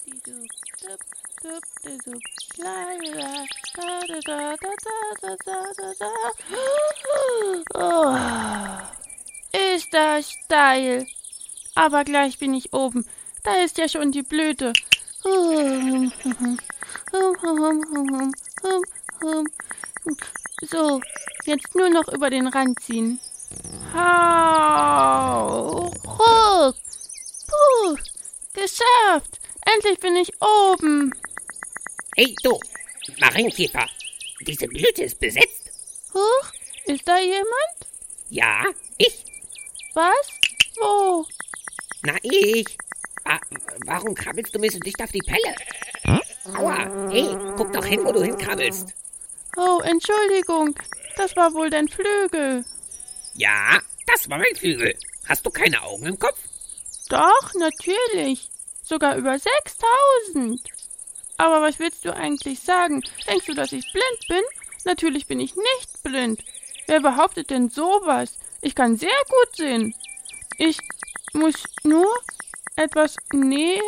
Oh, ist das steil. Aber gleich bin ich oben. Da ist ja schon die Blüte. So, jetzt nur noch über den Rand ziehen. Hau! Ruck! Puh! Geschafft! Endlich bin ich oben! Hey du, Marienkäfer, diese Blüte ist besetzt. Huch, ist da jemand? Ja, ich. Was? Wo? Na, ich. Warum krabbelst du mir so dicht auf die Pelle? Aua, hey, guck doch hin, wo du hinkrabbelst. Oh, Entschuldigung, das war wohl dein Flügel. Ja, das war mein Flügel. Hast du keine Augen im Kopf? Doch, natürlich. Sogar über 6000. Aber was willst du eigentlich sagen? Denkst du, dass ich blind bin? Natürlich bin ich nicht blind. Wer behauptet denn sowas? Ich kann sehr gut sehen. Ich muss nur etwas näher...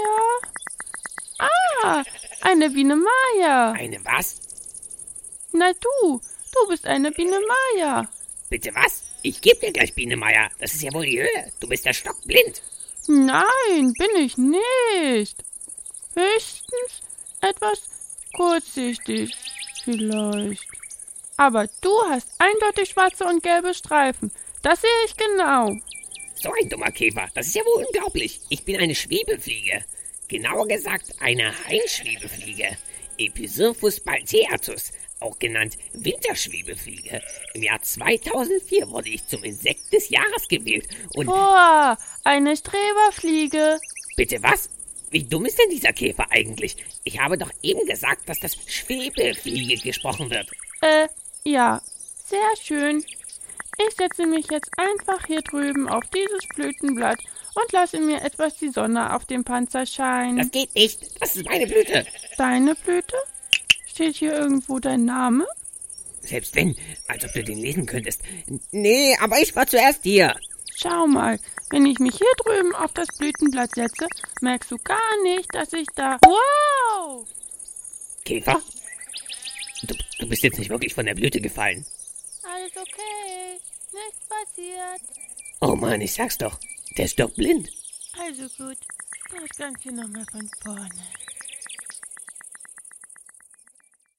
Ah, eine Biene Maya. Eine was? Na du bist eine Biene Maya. Bitte was? Ich geb dir gleich Biene Meier. Das ist ja wohl die Höhe. Du bist ja stockblind. Nein, bin ich nicht. Höchstens etwas kurzsichtig, vielleicht. Aber du hast eindeutig schwarze und gelbe Streifen. Das sehe ich genau. So ein dummer Käfer. Das ist ja wohl unglaublich. Ich bin eine Schwebefliege. Genauer gesagt eine Heimschwebefliege. Episurfus balteatus, auch genannt Winterschwebefliege. Im Jahr 2004 wurde ich zum Insekt des Jahres gewählt und... Boah, eine Streberfliege. Bitte was? Wie dumm ist denn dieser Käfer eigentlich? Ich habe doch eben gesagt, dass das Schwebefliege gesprochen wird. Ja, sehr schön. Ich setze mich jetzt einfach hier drüben auf dieses Blütenblatt und lasse mir etwas die Sonne auf dem Panzer scheinen. Das geht nicht. Das ist meine Blüte. Deine Blüte? Steht hier irgendwo dein Name? Selbst wenn, als ob du den lesen könntest. Nee, aber ich war zuerst hier. Schau mal, wenn ich mich hier drüben auf das Blütenblatt setze, merkst du gar nicht, dass ich da... Wow! Käfer? Du bist jetzt nicht wirklich von der Blüte gefallen. Alles okay, nichts passiert. Oh Mann, ich sag's doch. Der ist doch blind. Also gut, das Ganze nochmal von vorne.